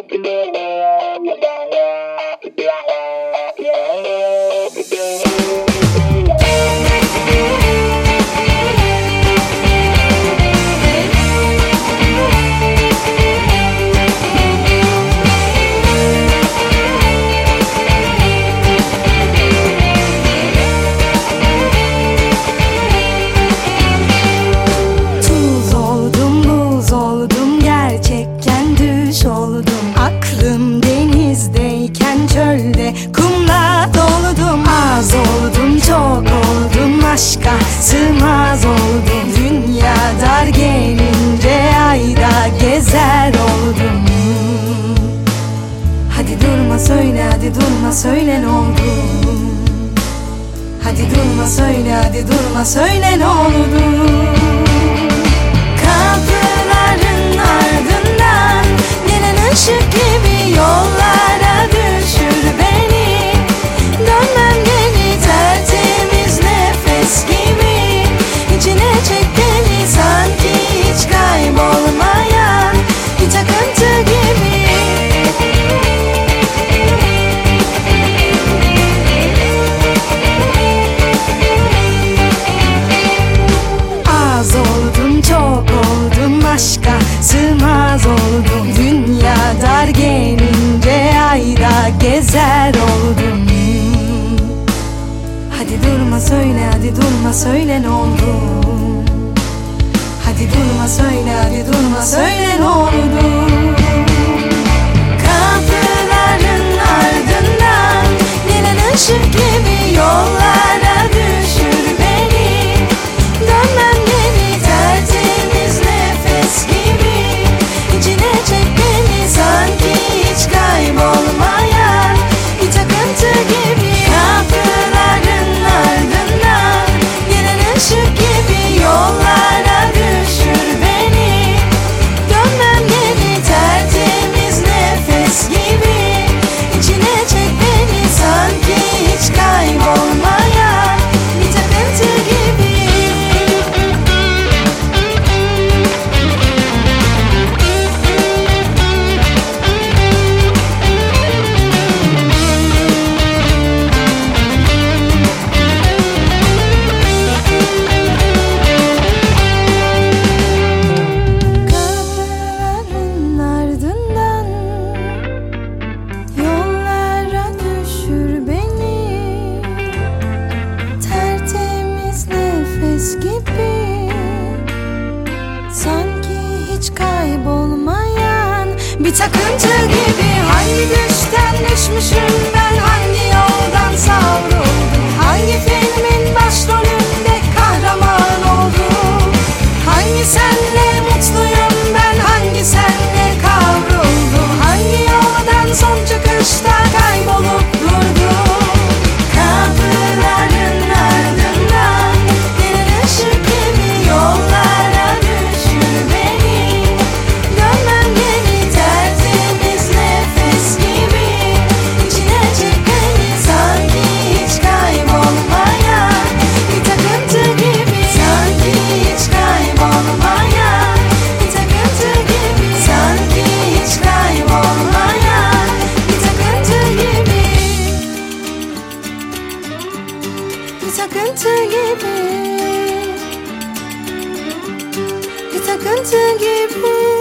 Aklım denizdeyken çölde kumla doludum. Az oldum, çok oldum, aşka sığmaz oldum. Dünya dar gelince ayda gezer oldum. Hadi durma söyle, hadi durma söyle ne oldu? Hadi durma söyle, hadi durma söyle ne oldu? Kapıların ardından gelen ışık gibi yollara düşür beni. Dönmem geri tertemiz nefes gibi. İçine çek beni sanki hiç kaybolmayan bir takıntı gibi. Az oldum, çok oldum, aşka sığmaz oldum. Dünya dar gelince ayda gezer oldum. Hadi durma söyle, hadi durma söyle ne oldu? Hadi durma söyle, hadi durma söyle ne oldu? Kapıların ardından gelen ışık gibi yollara düşür beni. Dönmem geri tertemiz nefes gibi. İçine çek beni sanki hiç kaybolmayan bir takıntı gibi. Kapıların ardından gelen ışık gibi yollara düşür beni. Dönmem geri tertemiz nefes gibi. İçine çek beni sanki hiç kaybolmayan bir takıntı gibi. Kapıların ardından yollara düşür beni. Tertemiz nefes gibi. Sanki hiç kaybolmayan bir takıntı gibi. Hangi düşten düşmüşüm ben, hangi yoldan savruldum? Hangi filmin başrolünde kahraman oldum? Hangi senle mutluyum ben, hangi senle kavruldum? Hangi yoldan son çıkışta kaybolup durdum? Kapıların ardından gelen ışık gibi yollara düşür beni. Dönmem geri tertemiz nefes gibi. İçine çek beni sanki hiç kaybolmayan bir takıntı gibi. Sanki hiç kaybolmayan bir takıntı gibi. Sanki hiç kaybolmayan bir takıntı gibi. Bir takıntı gibi. Bir takıntı gibi.